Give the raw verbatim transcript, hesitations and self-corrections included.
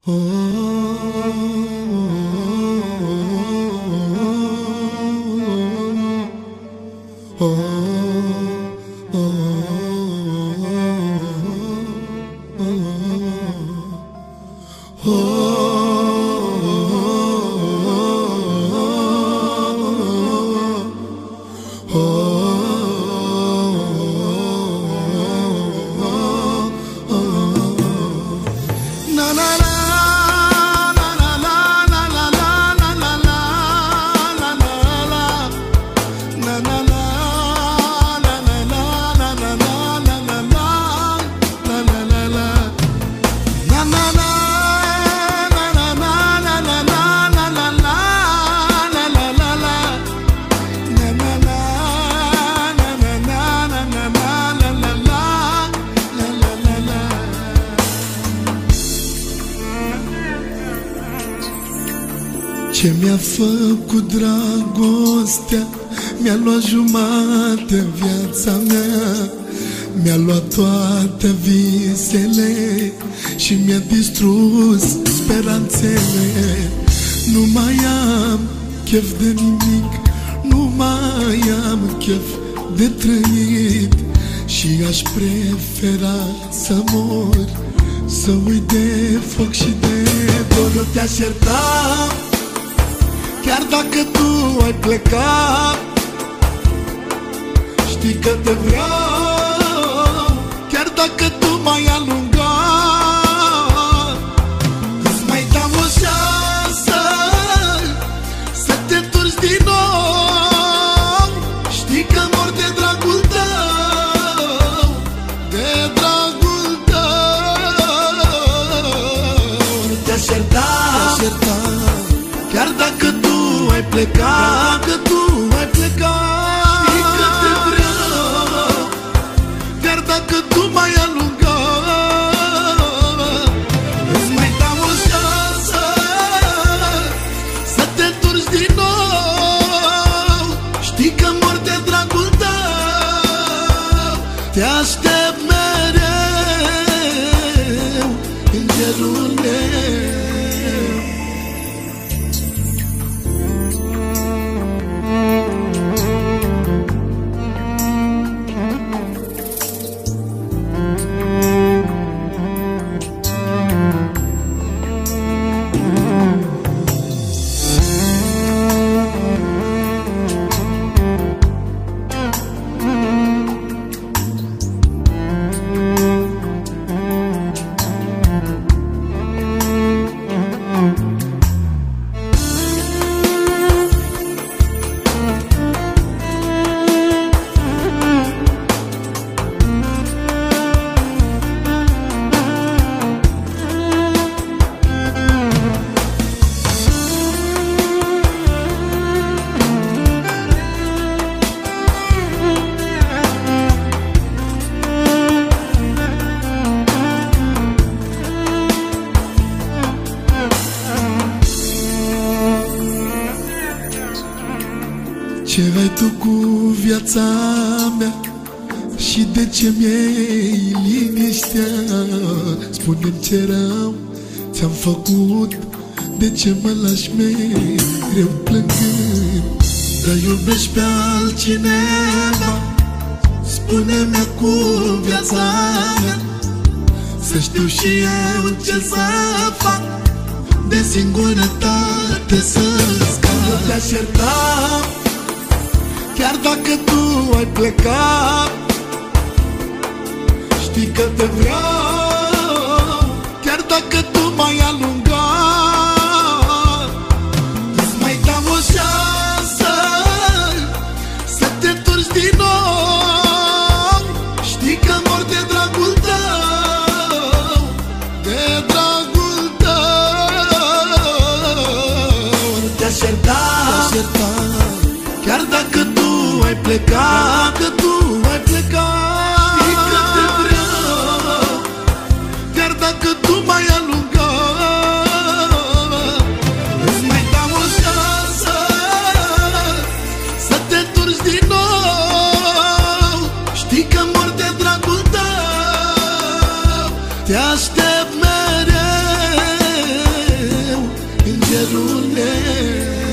Ce mi-a făcut dragostea, mi-a luat jumate viața mea, mi-a luat toate visele și mi-a distrus speranțele. Nu mai am chef de nimic, nu mai am chef de trăit și aș prefera să mor, să uit de foc și de dor. Nu te-aș ierta chiar dacă tu ai plecat. Știi că te vreau chiar dacă tu m-ai alungat. Îți mai dau o șansă să te întorci din nou. Știi că mor de dragul tău, de dragul tău. Nu te-aș ierta chiar dacă tu ai plecat, că tu ai plecat. Știi că te vreau chiar dacă tu m-ai alungat. Îți mai dau o șansă să te întorci din nou. Știi că mor de dragul tău. Te aștept mereu, îngerul meu. Ce ai tu cu viața mea și de ce mi-ai liniștea? Spune-mi ce rău ți-am făcut, de ce mă lași mereu plângând? Dar iubești pe altcineva, spune-mi acum viața mea, să știu și eu ce să fac, de singurătate să scap. Nu te-aș ierta chiar dacă tu ai plecat. Știi că te vreau chiar dacă tu m-ai alungat. Îți mai dau o șansă să te întorci din nou. Știi că mor de dragul tău, de dragul tău. Nu te-aș ierta chiar dacă tu ai plecat, că tu ai plecat. Știi că te vreau chiar dacă tu m-ai alungat. Îți mai dau o șansă să te întorci din nou. Știi că mor de dragul tău. Te aștept mereu, iubule.